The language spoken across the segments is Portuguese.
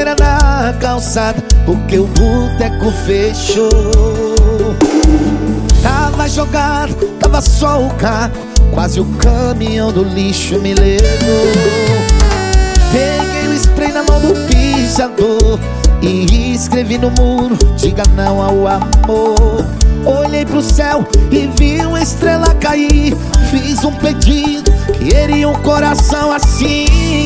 cadeira na calçada, porque o boteco fechou. Tava jogado, tava só o carro, quase o caminhão do lixo me levou. Peguei o spray na mão do pichador e escrevi no muro: diga não ao amor. Olhei pro céu e vi uma estrela cair. Fiz um pedido, queria um coração assim,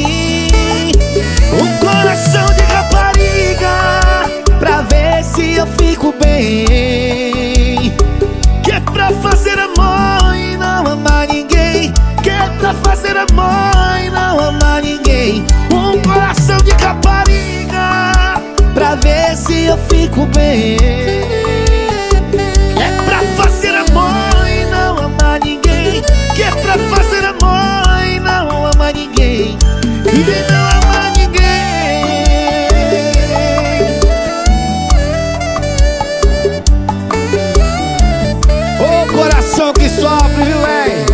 um coração de rapariga, pra ver se eu fico bem. Que é pra fazer amor e não amar ninguém. Que é pra fazer amor e não amar ninguém. Um coração de rapariga, pra ver se eu fico bem. Que é pra fazer amor e não amar ninguém. Que é pra fazer amor e não amar ninguém. E não amar ninguém. Ô coração que sofre, viu, véi?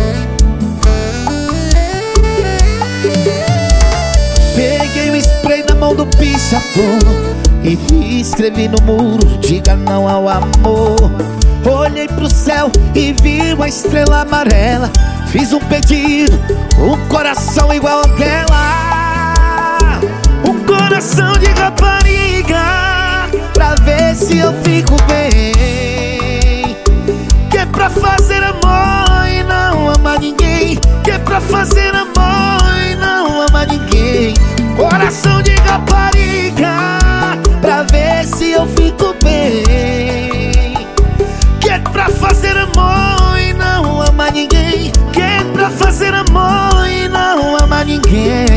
Peguei o spray na mão do pichador e escrevi no muro: diga não ao amor. Olhei pro céu e vi uma estrela amarela. Fiz um pedido, um coração igual a dela, um coração de rapariga, pra ver se eu fico bem. Que é pra fazer amor e não amar ninguém. Que é pra fazer amor e não amar ninguém. Coração de rapariga, pra ver se eu fico bem. Que é pra fazer amor e não amar ninguém. Que é pra fazer amor e não amar ninguém.